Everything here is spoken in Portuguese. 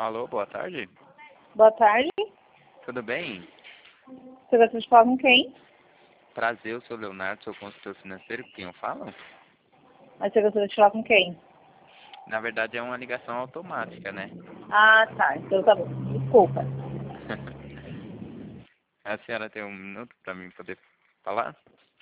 Alô, boa tarde. Boa tarde. Tudo bem? Você gostaria de falar com quem? Prazer, eu sou o Leonardo, sou consultor financeiro. Quem eu falo? Mas você gostaria de falar com quem? Na verdade é uma ligação automática, né? Ah, tá. Então tá bom. Desculpa. A senhora tem um minuto para mim poder falar?